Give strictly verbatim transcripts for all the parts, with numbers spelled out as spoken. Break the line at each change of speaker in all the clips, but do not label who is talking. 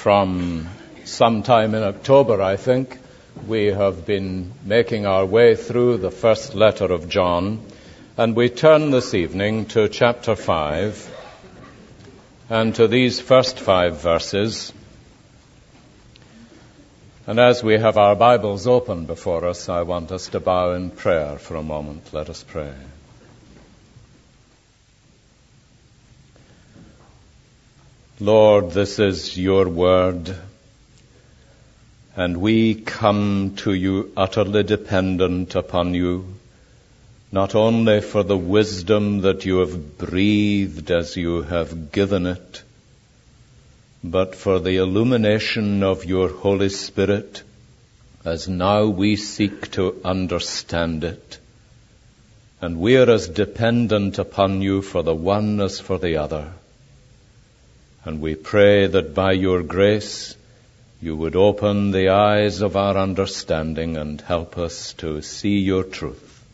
From sometime in October, I think, we have been making our way through the first letter of John, and we turn this evening to chapter five, and to these first five verses. And as we have our Bibles open before us, I want us to bow in prayer for a moment. Let us pray. Lord, this is your word, and we come to you utterly dependent upon you, not only for the wisdom that you have breathed as you have given it, but for the illumination of your Holy Spirit as now we seek to understand it. And we are as dependent upon you for the one as for the other. And we pray that by your grace you would open the eyes of our understanding and help us to see your truth.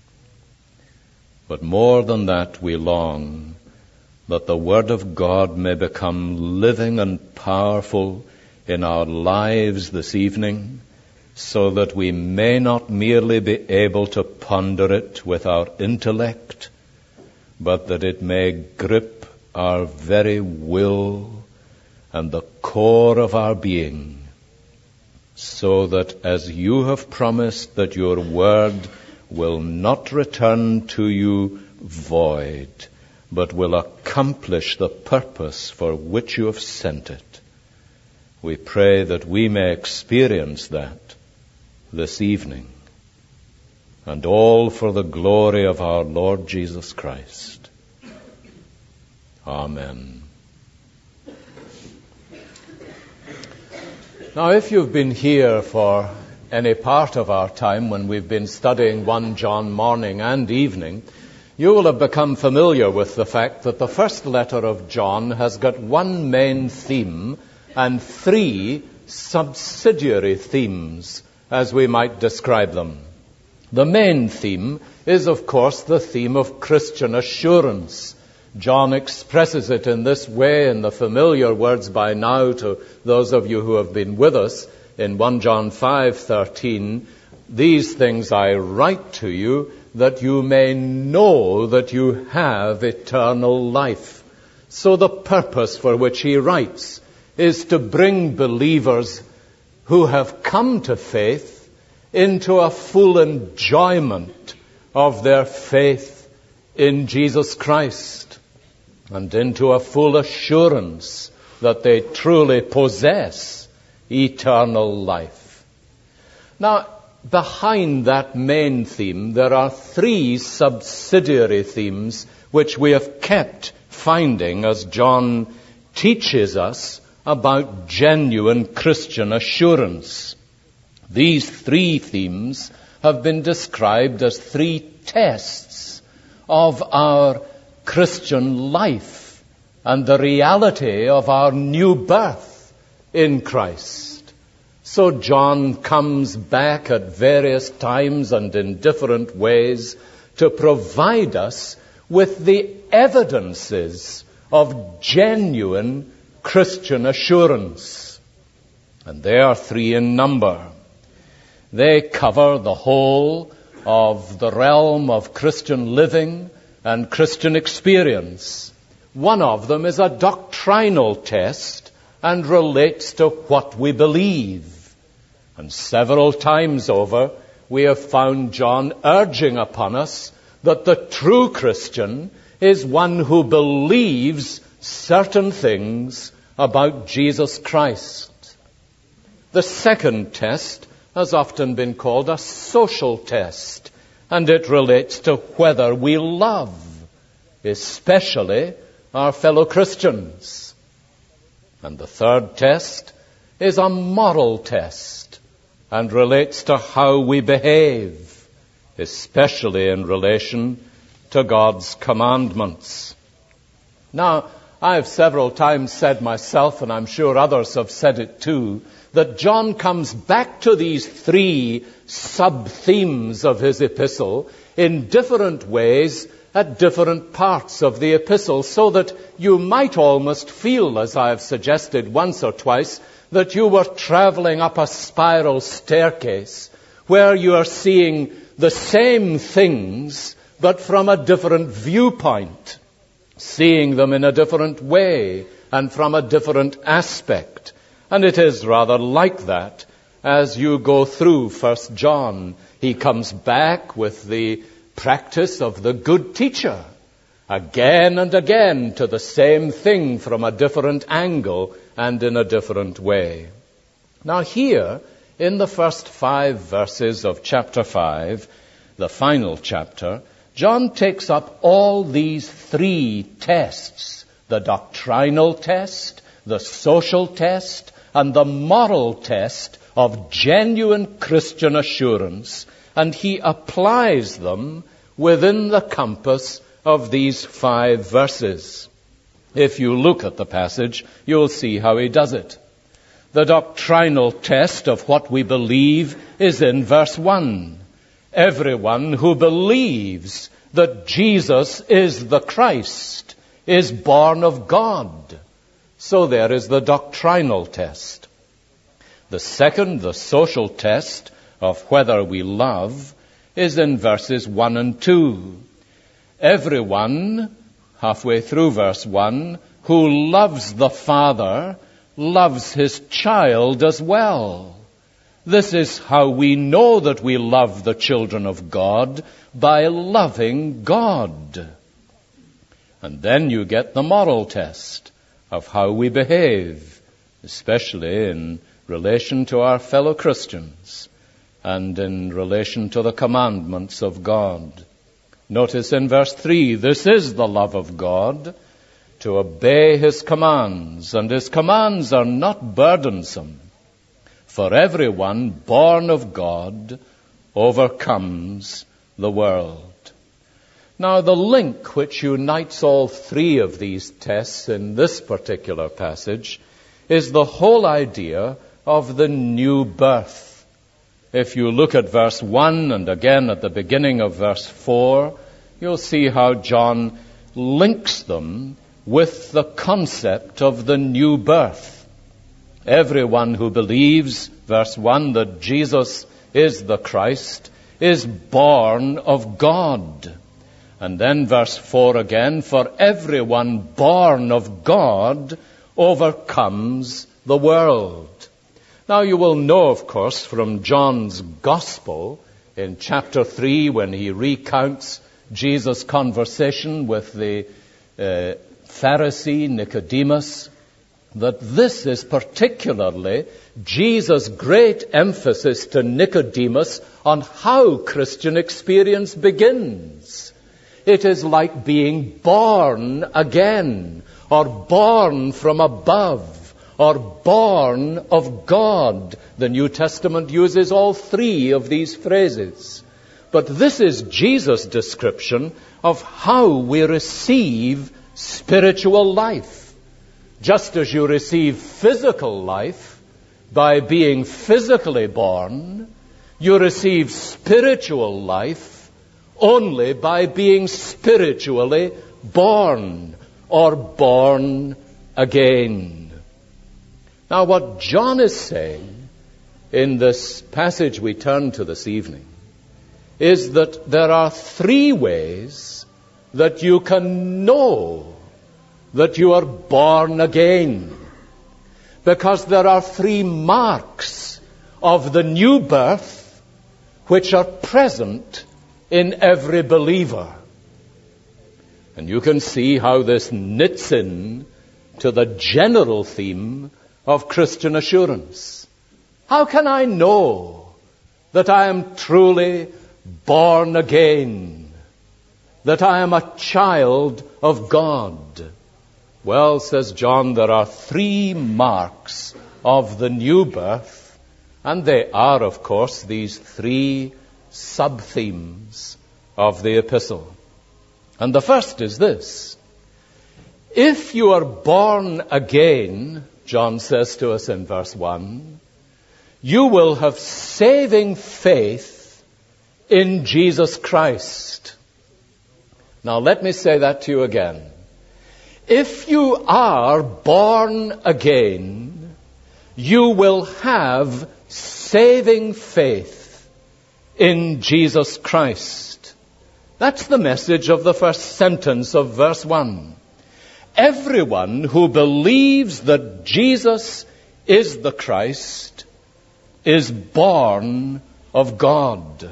But more than that, we long that the Word of God may become living and powerful in our lives this evening, so that we may not merely be able to ponder it with our intellect, but that it may grip our very will and the core of our being, so that as you have promised that your word will not return to you void, but will accomplish the purpose for which you have sent it. We pray that we may experience that this evening, and all for the glory of our Lord Jesus Christ. Amen. Now, if you've been here for any part of our time when we've been studying First John morning and evening, you will have become familiar with the fact that the first letter of John has got one main theme and three subsidiary themes, as we might describe them. The main theme is, of course, the theme of Christian assurance. John expresses it in this way in the familiar words by now to those of you who have been with us in First John five thirteen. These things I write to you that you may know that you have eternal life. So the purpose for which he writes is to bring believers who have come to faith into a full enjoyment of their faith in Jesus Christ, and into a full assurance that they truly possess eternal life. Now, behind that main theme, there are three subsidiary themes which we have kept finding as John teaches us about genuine Christian assurance. These three themes have been described as three tests of our Christian life and the reality of our new birth in Christ. So John comes back at various times and in different ways to provide us with the evidences of genuine Christian assurance. And they are three in number. They cover the whole of the realm of Christian living and Christian experience. One of them is a doctrinal test and relates to what we believe. And several times over, we have found John urging upon us that the true Christian is one who believes certain things about Jesus Christ. The second test has often been called a social test, and it relates to whether we love, especially our fellow Christians. And the third test is a moral test and relates to how we behave, especially in relation to God's commandments. Now, I have several times said myself, and I'm sure others have said it too, that John comes back to these three sub-themes of his epistle in different ways at different parts of the epistle, so that you might almost feel, as I have suggested once or twice, that you were traveling up a spiral staircase where you are seeing the same things but from a different viewpoint, seeing them in a different way and from a different aspect. And it is rather like that as you go through First John. He comes back with the practice of the good teacher, again and again to the same thing from a different angle and in a different way. Now here, in the first five verses of chapter five, the final chapter, John takes up all these three tests: the doctrinal test, the social test, and the moral test of genuine Christian assurance, and he applies them within the compass of these five verses. If you look at the passage, you'll see how he does it. The doctrinal test of what we believe is in verse one. Everyone who believes that Jesus is the Christ is born of God. So there is the doctrinal test. The second, the social test of whether we love, is in verses one and two. Everyone, halfway through verse one, who loves the Father loves his child as well. This is how we know that we love the children of God, by loving God. And then you get the moral test of how we behave, especially in relation to our fellow Christians and in relation to the commandments of God. Notice in verse three, this is the love of God, to obey his commands, and his commands are not burdensome. For everyone born of God overcomes the world. Now, the link which unites all three of these tests in this particular passage is the whole idea of the new birth. If you look at verse one and again at the beginning of verse four, you'll see how John links them with the concept of the new birth. Everyone who believes, verse one, that Jesus is the Christ, is born of God. And then verse four again, for everyone born of God overcomes the world. Now you will know, of course, from John's Gospel in chapter three, when he recounts Jesus' conversation with the uh, Pharisee Nicodemus, that this is particularly Jesus' great emphasis to Nicodemus on how Christian experience begins. It is like being born again, or born from above, or born of God. The New Testament uses all three of these phrases. But this is Jesus' description of how we receive spiritual life. Just as you receive physical life by being physically born, you receive spiritual life only by being spiritually born, or born again. Now, what John is saying in this passage we turn to this evening is that there are three ways that you can know that you are born again. Because there are three marks of the new birth which are present in every believer. And you can see how this knits in to the general theme of Christian assurance. How can I know that I am truly born again? That I am a child of God? Well, says John, there are three marks of the new birth, and they are, of course, these three sub-themes of the epistle. And the first is this: if you are born again, John says to us in verse one, you will have saving faith in Jesus Christ. Now let me say that to you again. If you are born again, you will have saving faith in Jesus Christ. That's the message of the first sentence of verse one. Everyone who believes that Jesus is the Christ is born of God.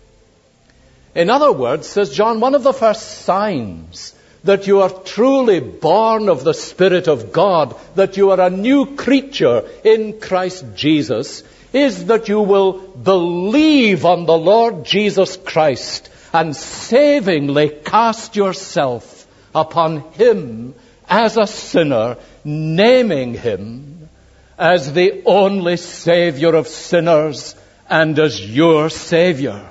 In other words, says John, one of the first signs that you are truly born of the Spirit of God, that you are a new creature in Christ Jesus, is that you will believe on the Lord Jesus Christ and savingly cast yourself upon Him as a sinner, naming Him as the only Savior of sinners and as your Savior.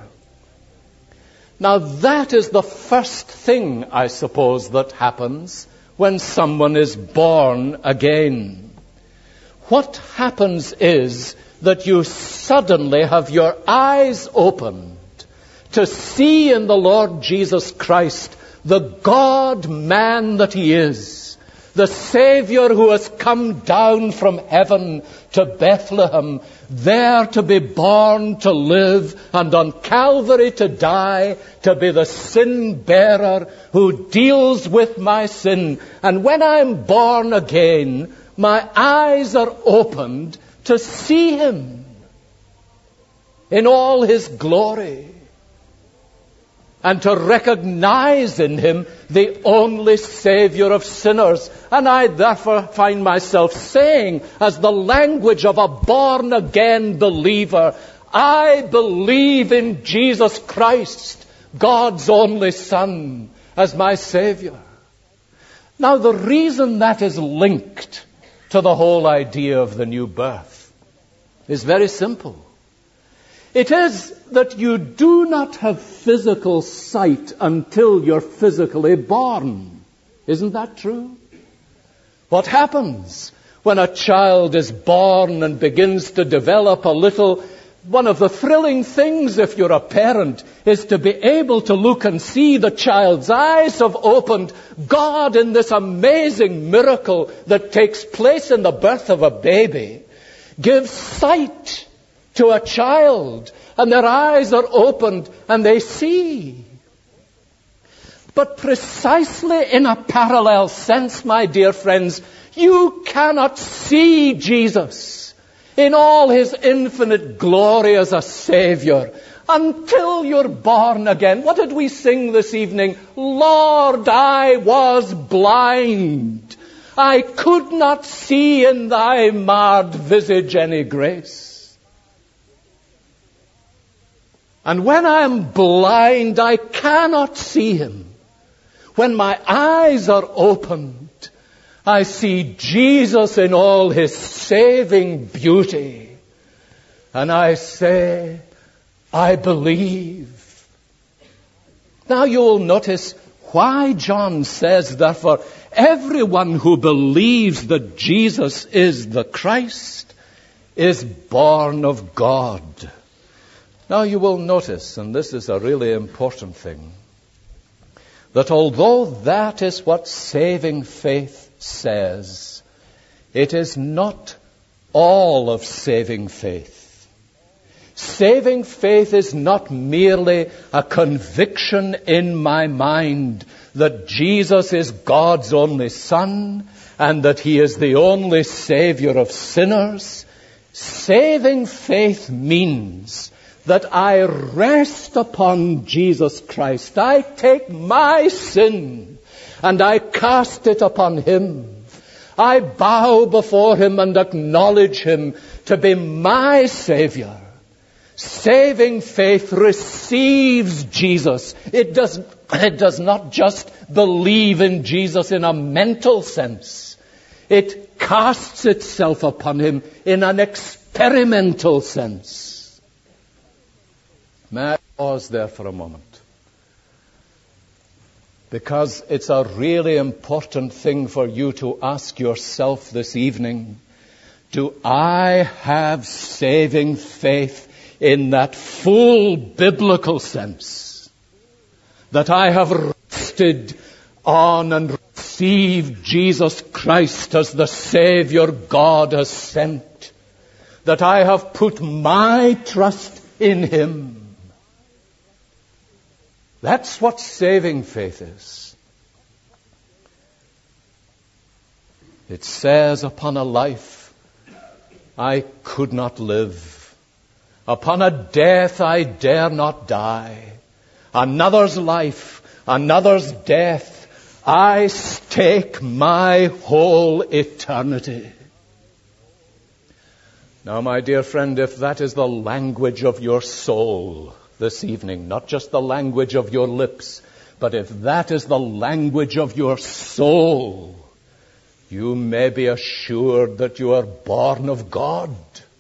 Now that is the first thing, I suppose, that happens when someone is born again. What happens is that you suddenly have your eyes opened to see in the Lord Jesus Christ the God-man that He is, the Savior who has come down from heaven to Bethlehem, there to be born, to live, and on Calvary to die, to be the sin-bearer who deals with my sin. And when I'm born again, my eyes are opened to see Him in all His glory, and to recognize in Him the only Savior of sinners. And I therefore find myself saying, as the language of a born-again believer, I believe in Jesus Christ, God's only Son, as my Savior. Now, the reason that is linked to the whole idea of the new birth is very simple. It is that you do not have physical sight until you're physically born. Isn't that true? What happens when a child is born and begins to develop a little? One of the thrilling things, if you're a parent, is to be able to look and see the child's eyes have opened. God, in this amazing miracle that takes place in the birth of a baby, gives sight to a child, and their eyes are opened and they see. But precisely in a parallel sense, my dear friends, you cannot see Jesus in all His infinite glory as a Savior until you're born again. What did we sing this evening? Lord, I was blind. I could not see in Thy marred visage any grace. And when I am blind, I cannot see Him. When my eyes are opened, I see Jesus in all His saving beauty. And I say, I believe. Now you will notice why John says, therefore, everyone who believes that Jesus is the Christ is born of God. Now you will notice, and this is a really important thing, that although that is what saving faith says, it is not all of saving faith. Saving faith is not merely a conviction in my mind that Jesus is God's only Son and that He is the only Savior of sinners. Saving faith means that I rest upon Jesus Christ. I take my sin and I cast it upon Him. I bow before Him and acknowledge Him to be my Savior. Saving faith receives Jesus. It does, it does not just believe in Jesus in a mental sense. It casts itself upon Him in an experimental sense. May I pause there for a moment? Because it's a really important thing for you to ask yourself this evening. Do I have saving faith in that full biblical sense? That I have rested acted on and received Jesus Christ as the Savior God has sent, that I have put my trust in Him. That's what saving faith is. It says, upon a life I could not live, upon a death I dare not die, another's life, another's death, I stake my whole eternity. Now, my dear friend, if that is the language of your soul this evening, not just the language of your lips, but if that is the language of your soul, you may be assured that you are born of God.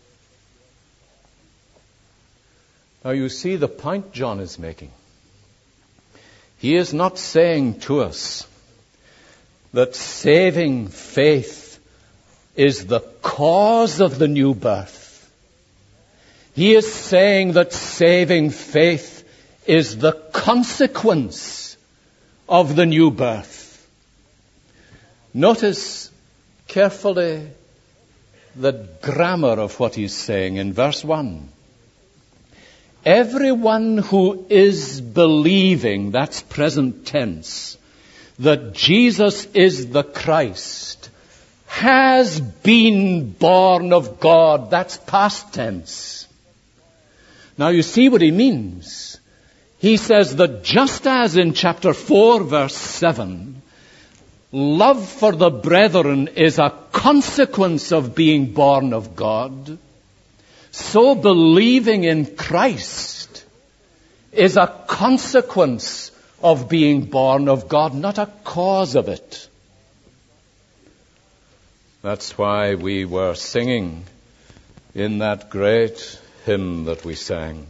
Now, you see the point John is making. He is not saying to us that saving faith is the cause of the new birth. He is saying that saving faith is the consequence of the new birth. Notice carefully the grammar of what he's saying in verse one. Everyone who is believing, that's present tense, that Jesus is the Christ, has been born of God, that's past tense. Now you see what he means. He says that just as in chapter four, verse seven, love for the brethren is a consequence of being born of God, so believing in Christ is a consequence of being born of God, not a cause of it. That's why we were singing in that great hymn that we sang.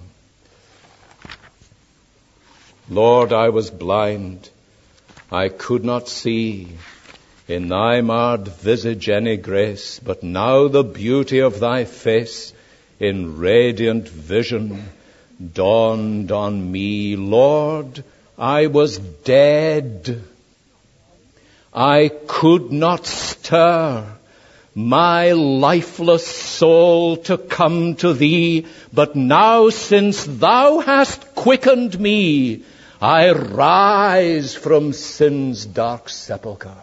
Lord, I was blind, I could not see in thy marred visage any grace, but now the beauty of thy face in radiant vision dawned on me. Lord, I was dead. I could not stir my lifeless soul to come to thee, but now since thou hast quickened me, I rise from sin's dark sepulchre.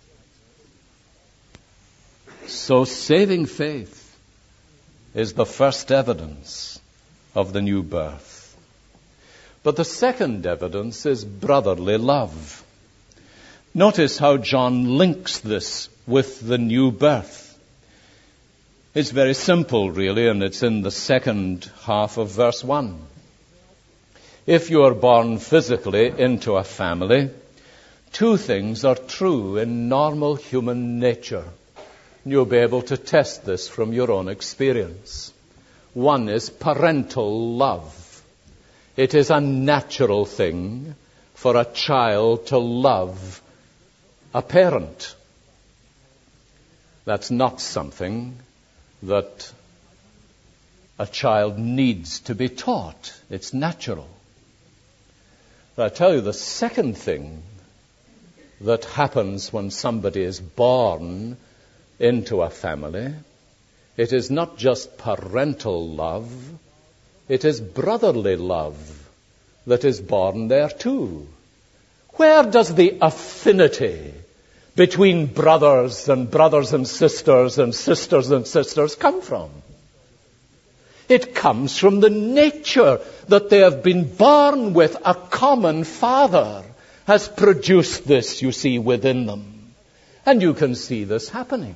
So saving faith is the first evidence of the new birth. But the second evidence is brotherly love. Notice how John links this with the new birth. It's very simple, really, and it's in the second half of verse one. If you are born physically into a family, two things are true in normal human nature. You'll be able to test this from your own experience. One is parental love. It is a natural thing for a child to love a parent. That's not something that a child needs to be taught. It's natural. But I tell you, the second thing that happens when somebody is born into a family, it is not just parental love, it is brotherly love that is born there too. Where does the affinity between brothers and brothers and sisters and sisters and sisters come from? It comes from the nature that they have been born with. A common father has produced this, you see, within them. And you can see this happening.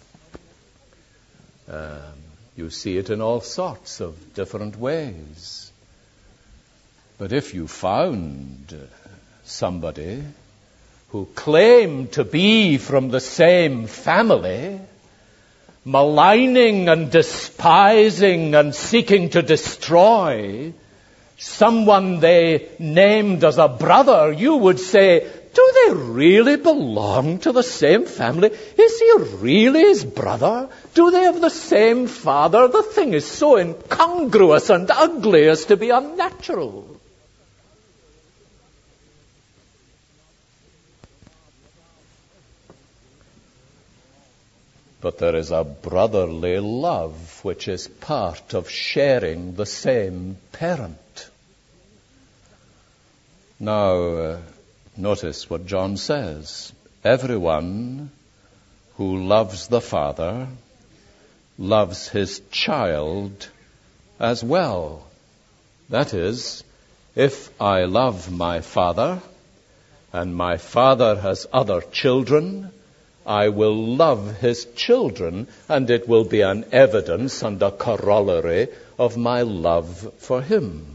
Um, you see it in all sorts of different ways. But if you found somebody who claimed to be from the same family, maligning and despising and seeking to destroy someone they named as a brother, you would say, do they really belong to the same family? Is he really his brother? Do they have the same father? The thing is so incongruous and ugly as to be unnatural. but there is a brotherly love which is part of sharing the same parent. Now, uh, notice what John says. Everyone who loves the Father loves his child as well. That is, if I love my Father, and my Father has other children, I will love his children, and it will be an evidence and a corollary of my love for him.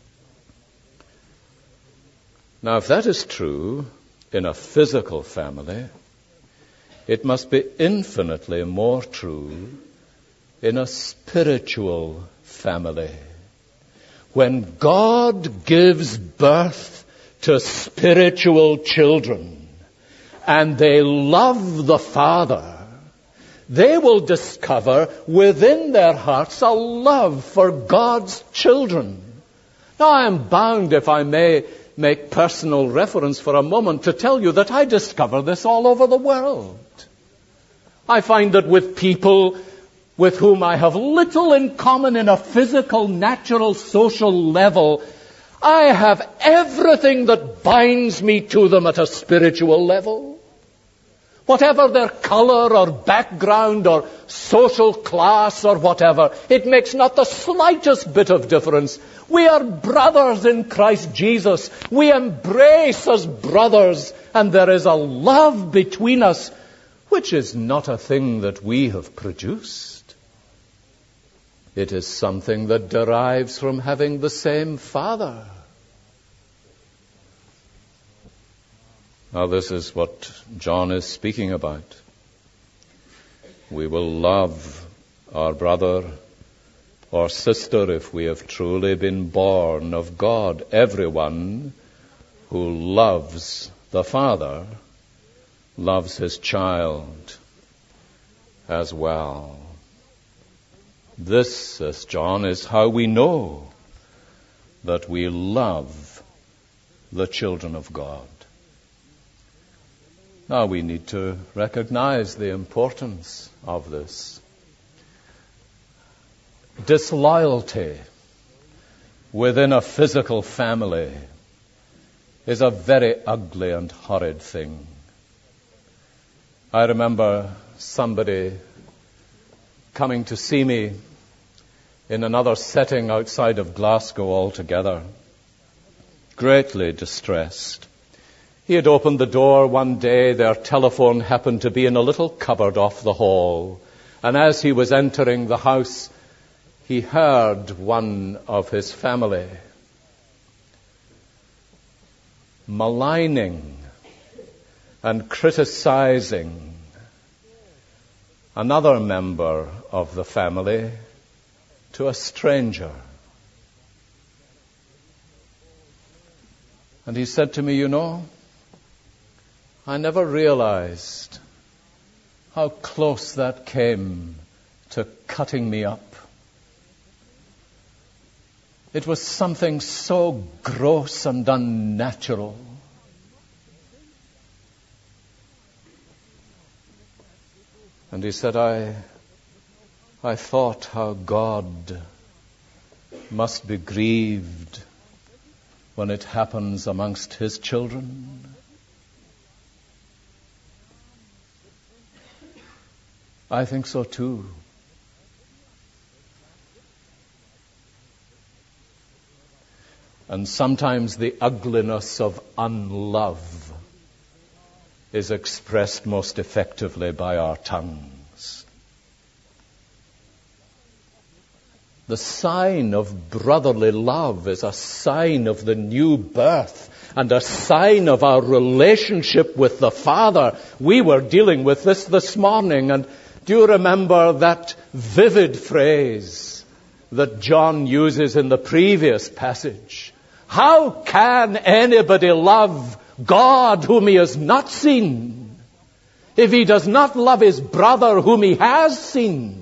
Now, if that is true in a physical family, it must be infinitely more true in a spiritual family. When God gives birth to spiritual children, and they love the Father, they will discover within their hearts a love for God's children. Now, I am bound, if I may make personal reference for a moment, to tell you that I discover this all over the world. I find that with people with whom I have little in common in a physical, natural, social level, I have everything that binds me to them at a spiritual level. Whatever their color or background or social class or whatever, it makes not the slightest bit of difference. We are brothers in Christ Jesus. We embrace as brothers, and there is a love between us which is not a thing that we have produced. It is something that derives from having the same Father. Now, this is what John is speaking about. We will love our brother or sister if we have truly been born of God. Everyone who loves the Father loves his child as well. This, says John, is how we know that we love the children of God. Now we need to recognize the importance of this. Disloyalty within a physical family is a very ugly and horrid thing. I remember somebody coming to see me in another setting outside of Glasgow altogether, greatly distressed. He had opened the door one day. Their telephone happened to be in a little cupboard off the hall. And as he was entering the house, he heard one of his family maligning and criticizing another member of the family to a stranger. And he said to me, you know, I never realized how close that came to cutting me up. It was something so gross and unnatural. And he said, I, I thought how God must be grieved when it happens amongst his children. I think so too. And sometimes the ugliness of unlove is expressed most effectively by our tongues. The sign of brotherly love is a sign of the new birth and a sign of our relationship with the Father. We were dealing with this this morning, and do you remember that vivid phrase that John uses in the previous passage? How can anybody love God whom he has not seen if he does not love his brother whom he has seen?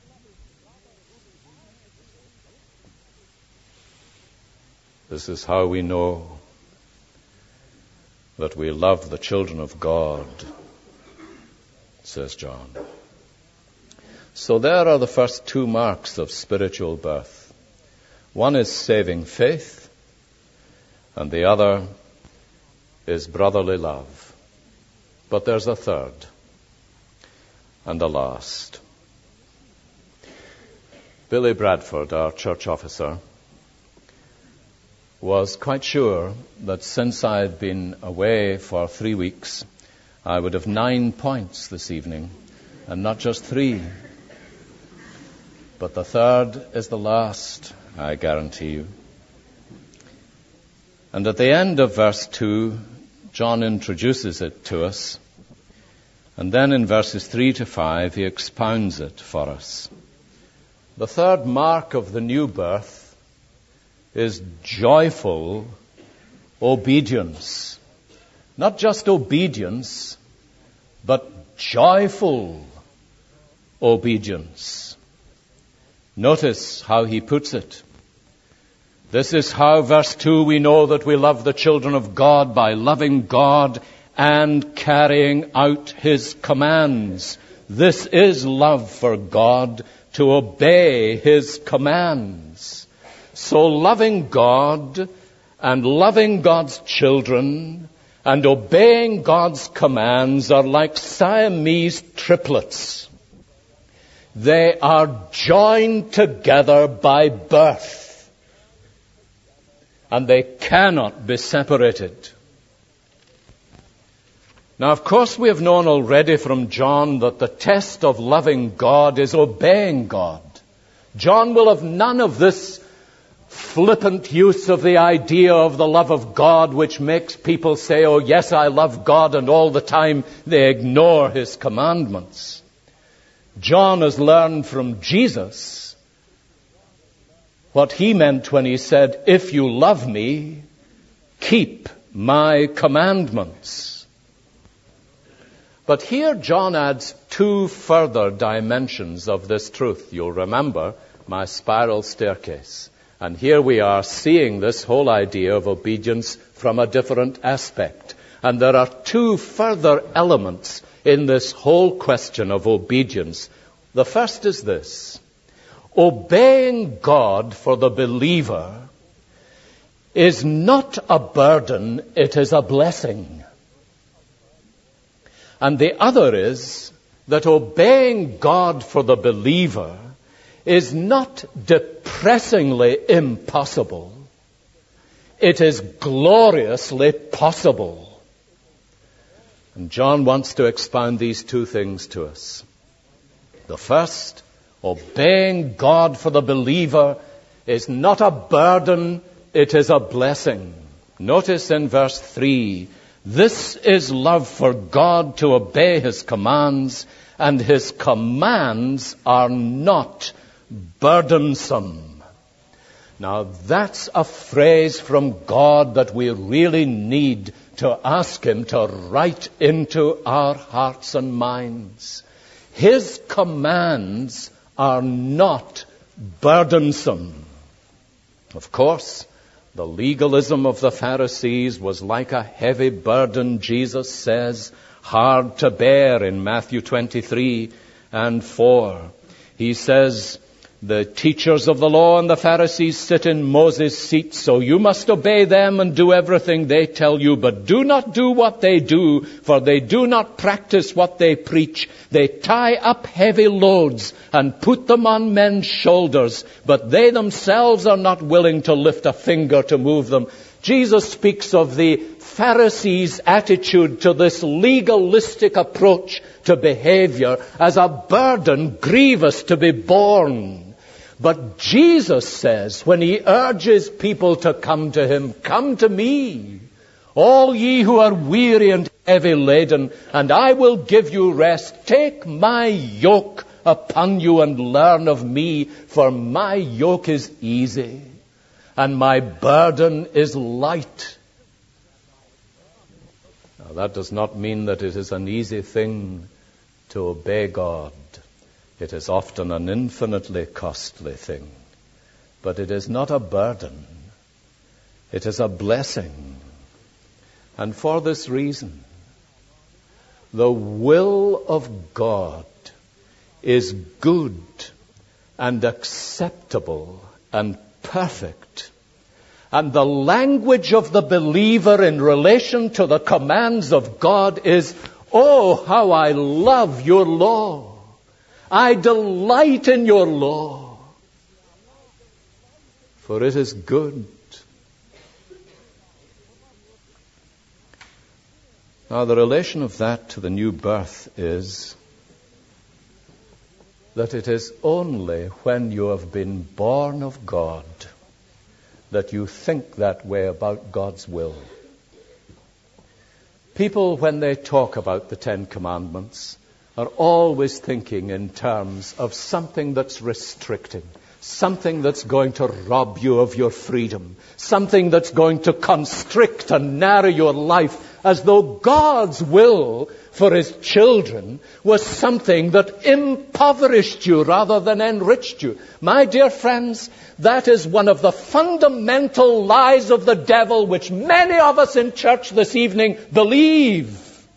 This is how we know that we love the children of God, says John. So there are the first two marks of spiritual birth. One is saving faith, and the other is brotherly love. But there's a third, and a last. Billy Bradford, our church officer, was quite sure that since I had been away for three weeks, I would have nine points this evening, and not just three. But the third is the last, I guarantee you. And at the end of verse two, John introduces it to us. And then in verses three to five, he expounds it for us. The third mark of the new birth is joyful obedience. Not just obedience, but joyful obedience. Notice how he puts it. This is how, verse two, we know that we love the children of God, by loving God and carrying out His commands. This is love for God, to obey His commands. So loving God and loving God's children and obeying God's commands are like Siamese triplets. They are joined together by birth, and they cannot be separated. Now, of course, we have known already from John that the test of loving God is obeying God. John will have none of this flippant use of the idea of the love of God, which makes people say, oh, yes, I love God, and all the time they ignore His commandments. John has learned from Jesus what He meant when He said, if you love me, keep my commandments. But here John adds two further dimensions of this truth. You'll remember my spiral staircase. And here we are seeing this whole idea of obedience from a different aspect. And there are two further elements in this whole question of obedience. The first is this: obeying God for the believer is not a burden, it is a blessing. And the other is that obeying God for the believer is not depressingly impossible. It is gloriously possible. And John wants to expound these two things to us. The first, obeying God for the believer is not a burden, it is a blessing. Notice in verse three, this is love for God, to obey His commands, and His commands are not burdensome. Now that's a phrase from God that we really need to ask Him to write into our hearts and minds. His commands are not burdensome. Of course, the legalism of the Pharisees was like a heavy burden, Jesus says, hard to bear in Matthew twenty-three and four. He says, the teachers of the law and the Pharisees sit in Moses' seat, so you must obey them and do everything they tell you, but do not do what they do, for they do not practice what they preach. They tie up heavy loads and put them on men's shoulders, but they themselves are not willing to lift a finger to move them. Jesus speaks of the Pharisees' attitude to this legalistic approach to behavior as a burden grievous to be borne. But Jesus says, when He urges people to come to Him, come to me, all ye who are weary and heavy laden, and I will give you rest. Take my yoke upon you and learn of me, for my yoke is easy and my burden is light. Now, that does not mean that it is an easy thing to obey God. It is often an infinitely costly thing. But it is not a burden. It is a blessing. And for this reason, the will of God is good and acceptable and perfect. And the language of the believer in relation to the commands of God is, oh, how I love your law. I delight in your law, for it is good. Now, the relation of that to the new birth is that it is only when you have been born of God that you think that way about God's will. People, when they talk about the Ten Commandments, are always thinking in terms of something that's restricting, something that's going to rob you of your freedom, something that's going to constrict and narrow your life, as though God's will for His children was something that impoverished you rather than enriched you. My dear friends, that is one of the fundamental lies of the devil which many of us in church this evening believe.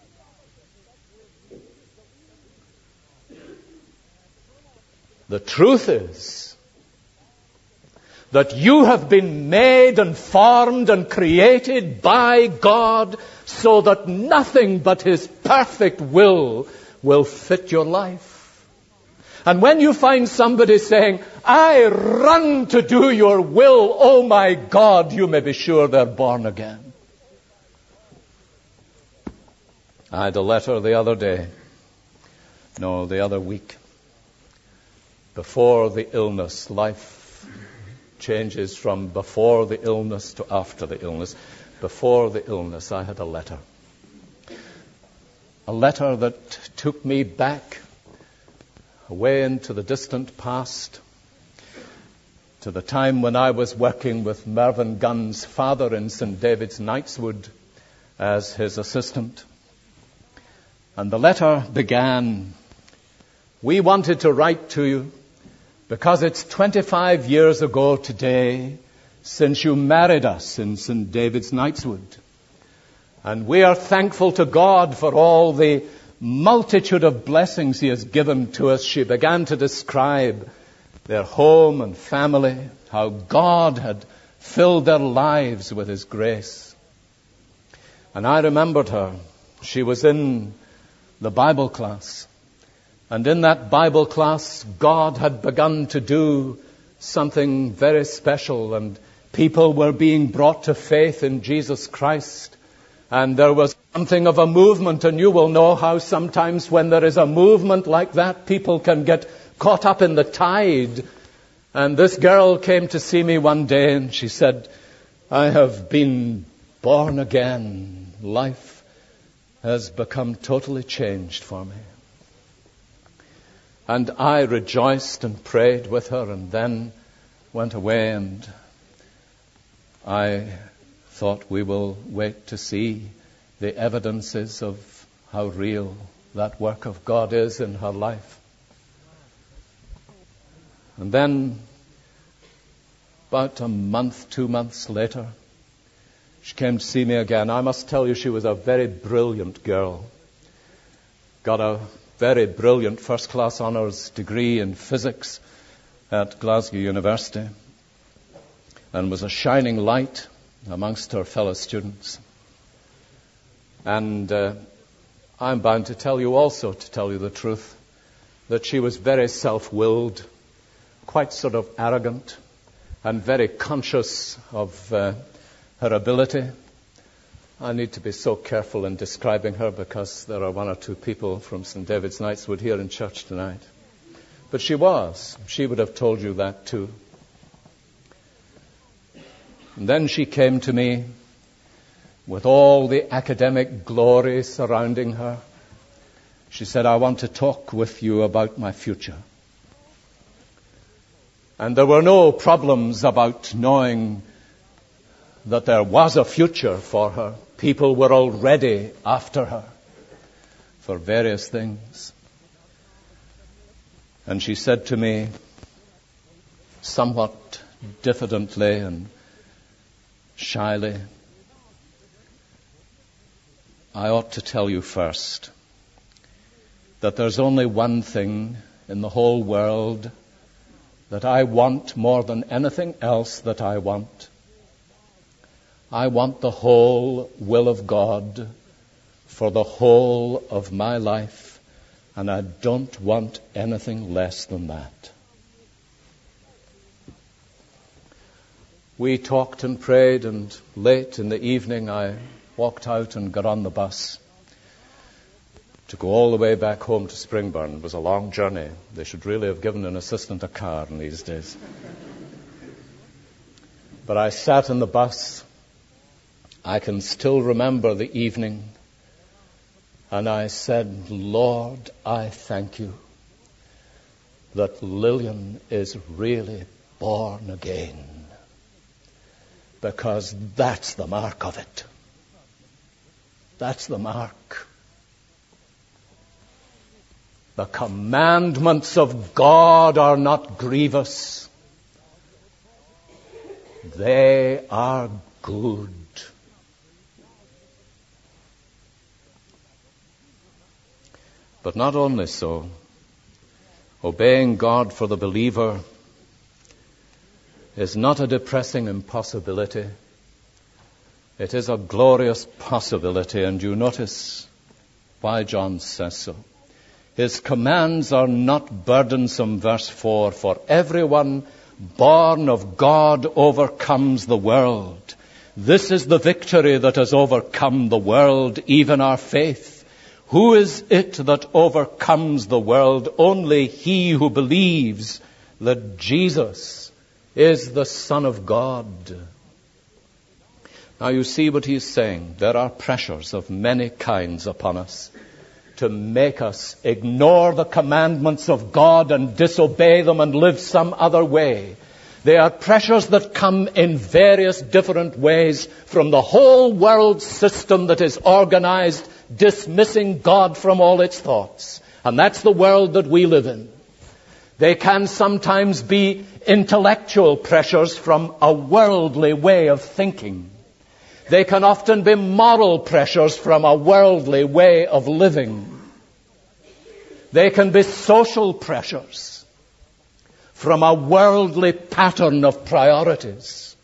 The truth is that you have been made and formed and created by God so that nothing but His perfect will will fit your life. And when you find somebody saying, I run to do your will, oh my God, you may be sure they're born again. I had a letter the other day, no, the other week. Before the illness, life changes from before the illness to after the illness. Before the illness, I had a letter. A letter that took me back, away into the distant past, to the time when I was working with Mervyn Gunn's father in Saint David's, Knightswood, as his assistant. And the letter began, we wanted to write to you because it's twenty-five years ago today since you married us in Saint David's, Knightswood. And we are thankful to God for all the multitude of blessings He has given to us. She began to describe their home and family, how God had filled their lives with His grace. And I remembered her. She was in the Bible class. And in that Bible class, God had begun to do something very special, and people were being brought to faith in Jesus Christ. And there was something of a movement, and you will know how sometimes when there is a movement like that, people can get caught up in the tide. And this girl came to see me one day, and she said, I have been born again. Life has become totally changed for me. And I rejoiced and prayed with her, and then went away, and I thought we will wait to see the evidences of how real that work of God is in her life. And then, about a month, two months later, she came to see me again. I must tell you, she was a very brilliant girl. Got a very brilliant first-class honours degree in physics at Glasgow University, and was a shining light amongst her fellow students. And uh, I'm bound to tell you also, to tell you the truth, that she was very self-willed, quite sort of arrogant, and very conscious of uh, her ability. I need to be so careful in describing her because there are one or two people from Saint David's, Knightswood here in church tonight. But she was. She would have told you that too. And then she came to me with all the academic glory surrounding her. She said, I want to talk with you about my future. And there were no problems about knowing that there was a future for her. People were already after her for various things. And she said to me, somewhat diffidently and shyly, I ought to tell you first that there's only one thing in the whole world that I want more than anything else that I want. I want the whole will of God for the whole of my life, and I don't want anything less than that. We talked and prayed, and late in the evening I walked out and got on the bus to go all the way back home to Springburn. It was a long journey. They should really have given an assistant a car in these days. But I sat in the bus. I can still remember the evening. And I said, Lord, I thank you that Lillian is really born again. Because that's the mark of it. That's the mark. The commandments of God are not grievous. They are good. But not only so. Obeying God for the believer is not a depressing impossibility. It is a glorious possibility, and you notice why John says so. His commands are not burdensome, verse four, for everyone born of God overcomes the world. This is the victory that has overcome the world, even our faith. Who is it that overcomes the world? Only he who believes that Jesus is the Son of God. Now you see what he's saying. There are pressures of many kinds upon us to make us ignore the commandments of God and disobey them and live some other way. They are pressures that come in various different ways from the whole world system that is organized, dismissing God from all its thoughts. And that's the world that we live in. They can sometimes be intellectual pressures from a worldly way of thinking. They can often be moral pressures from a worldly way of living. They can be social pressures from a worldly pattern of priorities.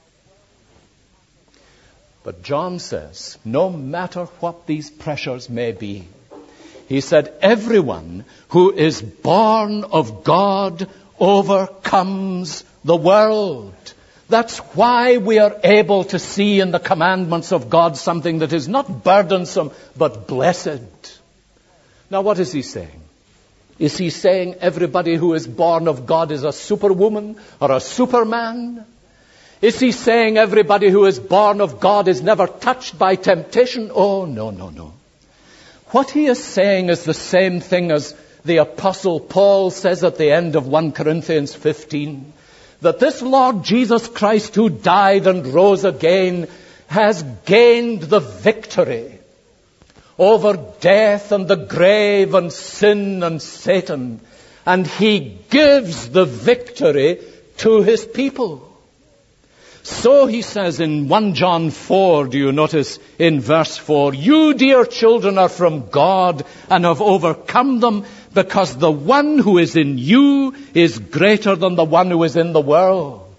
But John says, no matter what these pressures may be, he said, everyone who is born of God overcomes the world. That's why we are able to see in the commandments of God something that is not burdensome, but blessed. Now, what is he saying? Is he saying everybody who is born of God is a superwoman or a superman? Is he saying everybody who is born of God is never touched by temptation? Oh, no, no, no. What he is saying is the same thing as the Apostle Paul says at the end of First Corinthians fifteen. That this Lord Jesus Christ who died and rose again has gained the victory over death and the grave and sin and Satan. And he gives the victory to his people. So he says in First John four, do you notice in verse four, you dear children are from God and have overcome them, because the one who is in you is greater than the one who is in the world.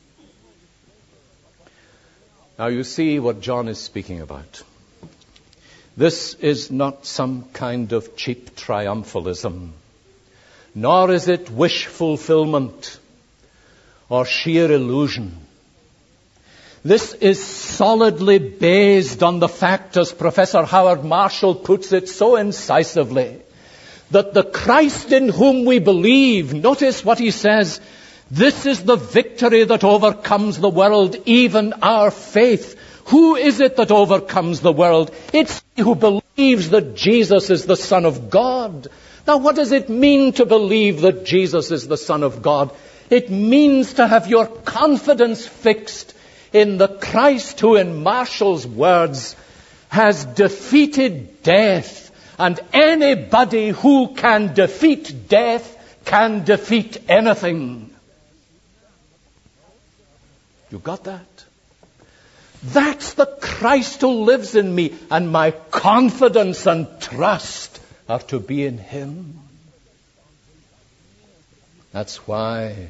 Now you see what John is speaking about. This is not some kind of cheap triumphalism, nor is it wish fulfillment or sheer illusion. This is solidly based on the fact, as Professor Howard Marshall puts it so incisively, that the Christ in whom we believe, notice what he says, this is the victory that overcomes the world, even our faith. Who is it that overcomes the world? It's he who believes that Jesus is the Son of God. Now, what does it mean to believe that Jesus is the Son of God? It means to have your confidence fixed in the Christ who, in Marshall's words, has defeated death. And anybody who can defeat death can defeat anything. You got that? That's the Christ who lives in me, and my confidence and trust are to be in him. That's why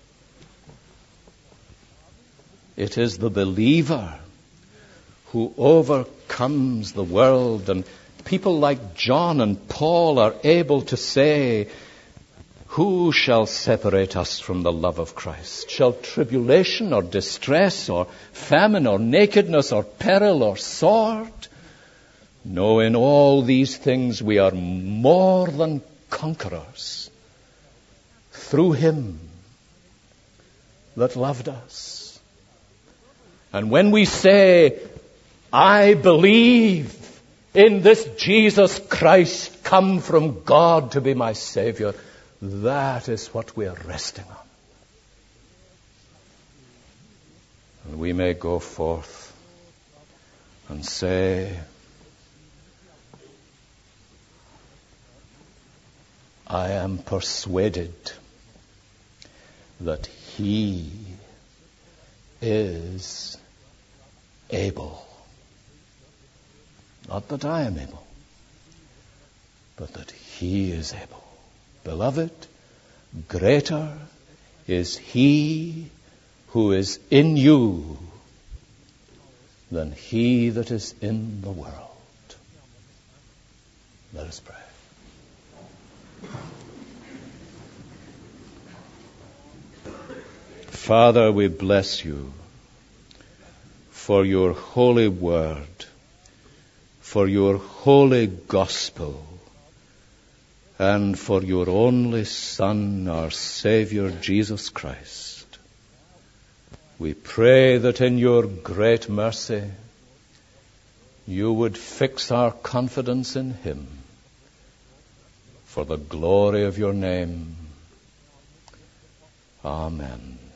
it is the believer who overcomes the world. And people like John and Paul are able to say, who shall separate us from the love of Christ? Shall tribulation or distress or famine or nakedness or peril or sword? No, in all these things we are more than conquerors through him that loved us. And when we say, I believe in this Jesus Christ come from God to be my Savior, that is what we are resting on. And we may go forth and say, I am persuaded that he is able. Not that I am able, but that he is able. Beloved, greater is he who is in you than he that is in the world. Let us pray. Father, we bless you for your holy word, for your holy gospel, and for your only Son, our Savior, Jesus Christ. We pray that in your great mercy you would fix our confidence in him for the glory of your name. Amen.